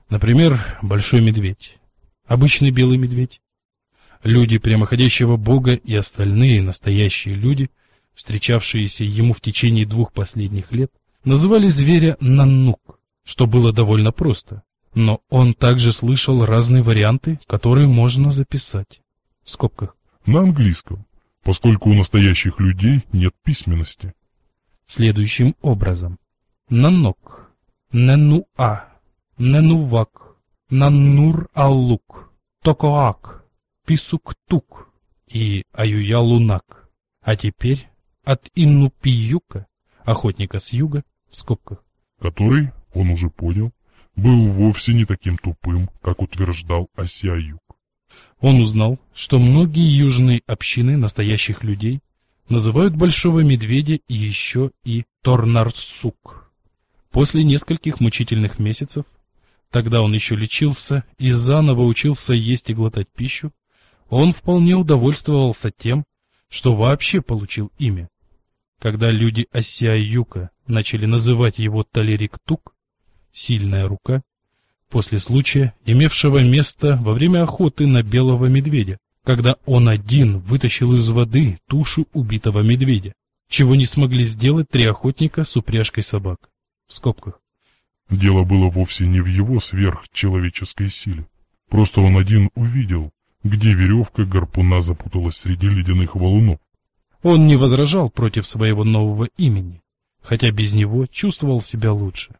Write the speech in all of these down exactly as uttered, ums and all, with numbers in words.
Например, большой медведь, обычный белый медведь. Люди прямоходящего Бога и остальные настоящие люди, встречавшиеся ему в течение двух последних лет, называли зверя Наннук, что было довольно просто, но он также слышал разные варианты, которые можно записать. В скобках. На английском, поскольку у настоящих людей нет письменности. Следующим образом. Наннок, Ненуа, Ненувак, Наннур-Аллук, Токоак, Писуктук и Аюя-Лунак. А теперь от Иннупиюка, охотника с юга, в скобках. Который, он уже понял, был вовсе не таким тупым, как утверждал Асия-Юг. Он узнал, что многие южные общины настоящих людей называют большого медведя и еще и Торнарсук. После нескольких мучительных месяцев, тогда он еще лечился и заново учился есть и глотать пищу, он вполне удовольствовался тем, что вообще получил имя. Когда люди Асия-Юка начали называть его Талерик-Тук, сильная рука, после случая, имевшего место во время охоты на белого медведя, когда он один вытащил из воды тушу убитого медведя, чего не смогли сделать три охотника с упряжкой собак. В скобках. Дело было вовсе не в его сверхчеловеческой силе. Просто он один увидел, где веревка гарпуна запуталась среди ледяных валунов. Он не возражал против своего нового имени, хотя без него чувствовал себя лучше.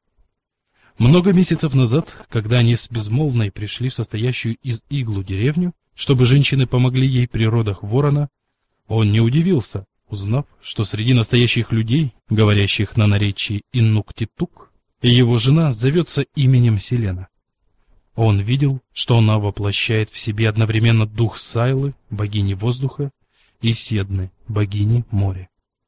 Много месяцев назад, когда они с Безмолвной пришли в состоящую из иглу деревню, чтобы женщины помогли ей при родах ворона, он не удивился, узнав, что среди настоящих людей, говорящих на наречии Иннуктитук, его жена зовется именем Селена. Он видел, что она воплощает в себе одновременно дух Сайлы, богини воздуха, и Седны, богини моря.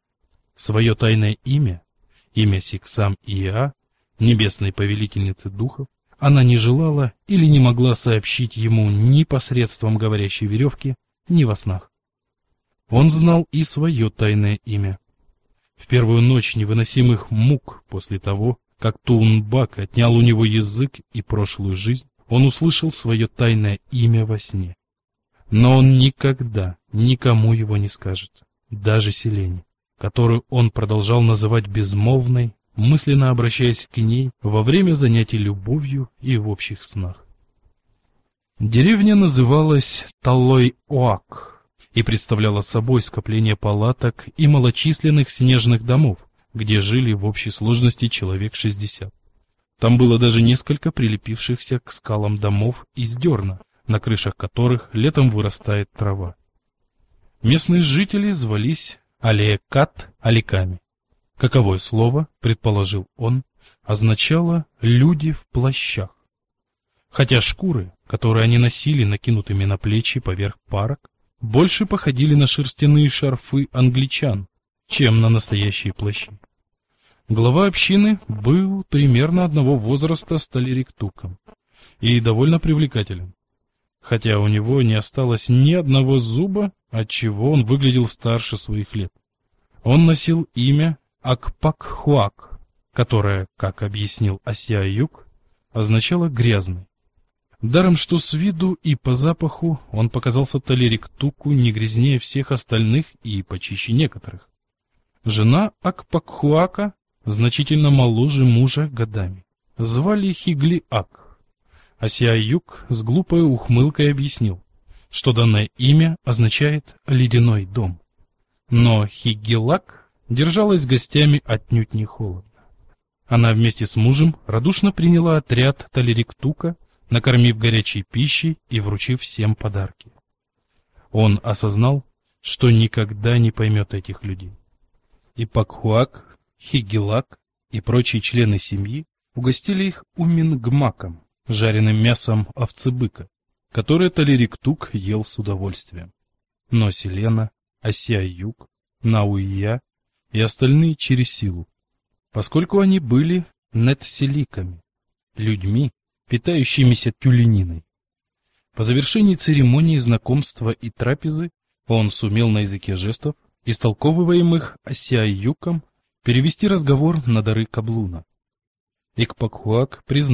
Свое тайное имя, имя Сиксам-Иа, небесной повелительницы духов, она не желала или не могла сообщить ему ни посредством говорящей веревки, ни во снах. Он знал и свое тайное имя. В первую ночь невыносимых мук после того, как Туунбак отнял у него язык и прошлую жизнь, он услышал свое тайное имя во сне. Но он никогда никому его не скажет, даже Селене, которую он продолжал называть безмолвной, мысленно обращаясь к ней во время занятий любовью и в общих снах. Деревня называлась Таллой-Оак и представляла собой скопление палаток и малочисленных снежных домов, где жили в общей сложности человек шестьдесят. Там было даже несколько прилепившихся к скалам домов из дерна, на крышах которых летом вырастает трава. Местные жители звались Алеекат-Аликами. Каковое слово, предположил он, означало «люди в плащах». Хотя шкуры, которые они носили накинутыми на плечи поверх парок, больше походили на шерстяные шарфы англичан, чем на настоящие плащи. Глава общины был примерно одного возраста с Талерик-Туком и довольно привлекателен, хотя у него не осталось ни одного зуба, отчего он выглядел старше своих лет. Он носил имя Акпакхуак, которое, как объяснил Асия-Юг, означало «грязный». Даром, что с виду и по запаху он показался Талерик-Туку не грязнее всех остальных и почище некоторых. Жена Акпакхуака значительно моложе мужа годами. Звали Хигли-Ак. Асия-Юг с глупой ухмылкой объяснил, что данное имя означает «ледяной дом». Но Хигелак держалась с гостями отнюдь не холодно. Она вместе с мужем радушно приняла отряд Талерик-Тука, накормив горячей пищей и вручив всем подарки. Он осознал, что никогда не поймет этих людей. И Пакхуак, Хигелак и прочие члены семьи угостили их умингмаком, жареным мясом овцы-быка, которое Талерик-Тук ел с удовольствием. Но Селена, Асия-Юг, Науия и остальные через силу, поскольку они были нетселиками, людьми, питающимися тюлениной. По завершении церемонии знакомства и трапезы он сумел на языке жестов, истолковываемых Асия-Югом, перевести разговор на дары Каблуна. Икпакхуак признал,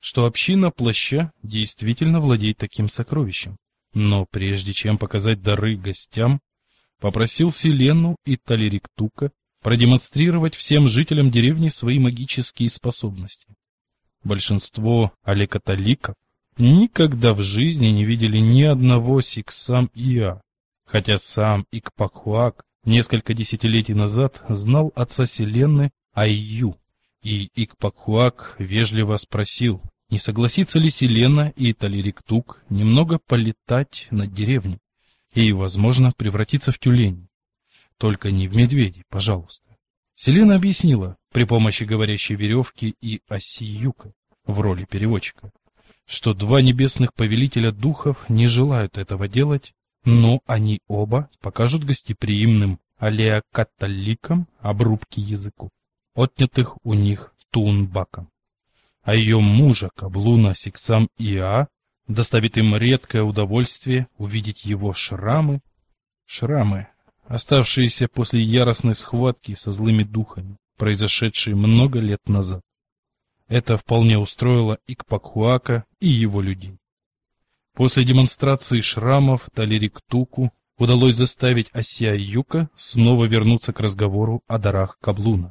что община Плаща действительно владеет таким сокровищем, но прежде чем показать дары гостям, попросил Селену и Талириктука продемонстрировать всем жителям деревни свои магические способности. Большинство алекатоликов никогда в жизни не видели ни одного Сиксам-Иа, хотя сам Икпахуак несколько десятилетий назад знал отца Селены Айю, и Икпахуак вежливо спросил, не согласится ли Селена и Талириктук немного полетать над деревней и, возможно, превратиться в тюленей. Только не в медведей, пожалуйста. Селена объяснила при помощи говорящей веревки и Осиюка в роли переводчика, что два небесных повелителя духов не желают этого делать, но они оба покажут гостеприимным алеакатоликам обрубки языков, отнятых у них Туунбаком. А ее мужа, Каблуна Сиксам-Иа, доставит им редкое удовольствие увидеть его шрамы, шрамы, оставшиеся после яростной схватки со злыми духами, произошедшей много лет назад. Это вполне устроило Икпахуака и его людей. После демонстрации шрамов Талириктуку удалось заставить Осиаюка снова вернуться к разговору о дарах Каблуна.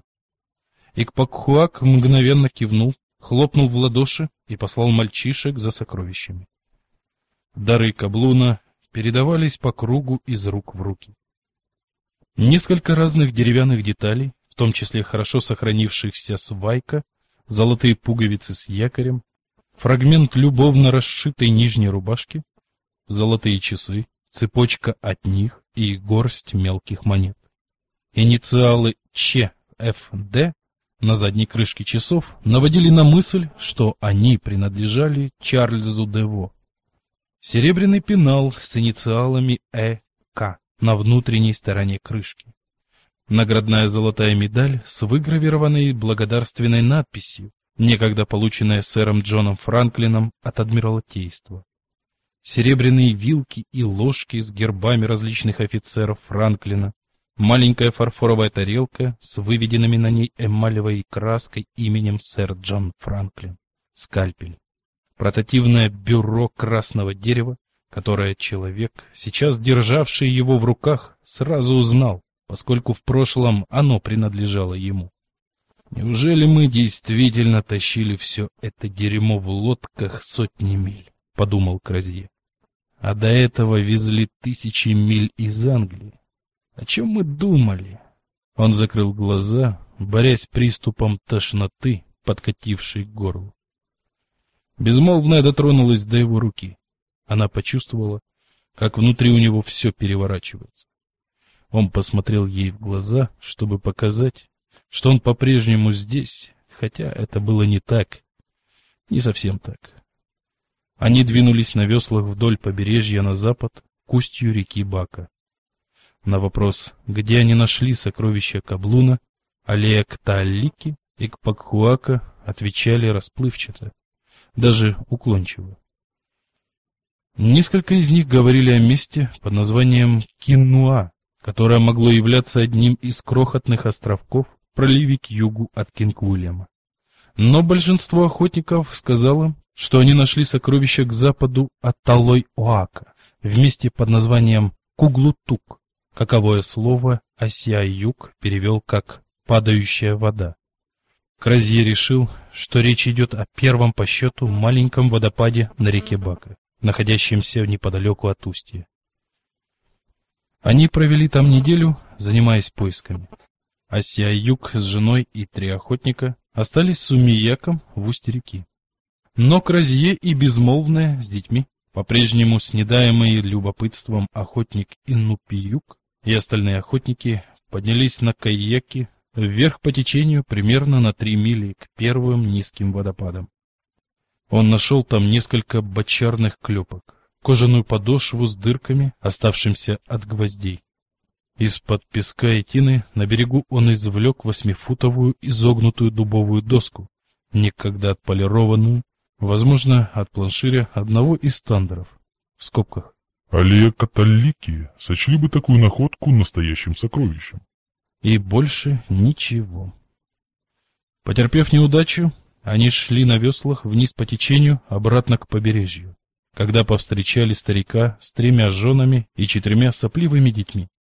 Икпахуак мгновенно кивнул, хлопнул в ладоши и послал мальчишек за сокровищами. Дары Каблуна передавались по кругу из рук в руки. Несколько разных деревянных деталей, в том числе хорошо сохранившихся свайка, золотые пуговицы с якорем, фрагмент любовно расшитой нижней рубашки, золотые часы, цепочка от них и горсть мелких монет. Инициалы Ч Ф Д на задней крышке часов наводили на мысль, что они принадлежали Чарльзу Дево. Серебряный пенал с инициалами Э К на внутренней стороне крышки. Наградная золотая медаль с выгравированной благодарственной надписью, некогда полученная сэром Джоном Франклином от Адмиралтейства. Серебряные вилки и ложки с гербами различных офицеров Франклина, маленькая фарфоровая тарелка с выведенными на ней эмалевой краской именем сэр Джон Франклин, скальпель, портативное бюро красного дерева, которое человек, сейчас державший его в руках, сразу узнал, поскольку в прошлом оно принадлежало ему. «Неужели мы действительно тащили все это дерьмо в лодках сотни миль?» — подумал Кразье. «А до этого везли тысячи миль из Англии. О чем мы думали?» Он закрыл глаза, борясь с приступом тошноты, подкатившей к горлу. Безмолвная дотронулась до его руки. Она почувствовала, как внутри у него все переворачивается. Он посмотрел ей в глаза, чтобы показать, что он по-прежнему здесь, хотя это было не так, не совсем так. Они двинулись на веслах вдоль побережья на запад, к устью реки Бака. На вопрос, где они нашли сокровища Каблуна, Алеакталики и Кпакхуака отвечали расплывчато, даже уклончиво. Несколько из них говорили о месте под названием Киннуа, которое могло являться одним из крохотных островков в проливе к югу от Кинг-Уильяма. Но большинство охотников сказало, что они нашли сокровища к западу от Талой-Оака, в месте под названием Куглутук, каковое слово Осиаюк перевел как «падающая вода». Кразье решил, что речь идет о первом по счету маленьком водопаде на реке Бака, находящемся неподалеку от устья. Они провели там неделю, занимаясь поисками. Осиаюк с женой и три охотника остались с Умияком в устье реки. Но Кразье и Безмолвная с детьми, по-прежнему снедаемые любопытством охотник Иннупиюк и остальные охотники, поднялись на каяки вверх по течению примерно на три мили к первым низким водопадам. Он нашел там несколько бочарных клепок, кожаную подошву с дырками, оставшимся от гвоздей. Из-под песка и тины на берегу он извлек восьмифутовую изогнутую дубовую доску, некогда отполированную, возможно, от планширя одного из стандеров, в скобках. Алеакатолики сочли бы такую находку настоящим сокровищем. И больше ничего. Потерпев неудачу, Они шли на веслах вниз по течению, обратно к побережью, когда повстречали старика с тремя женами и четырьмя сопливыми детьми.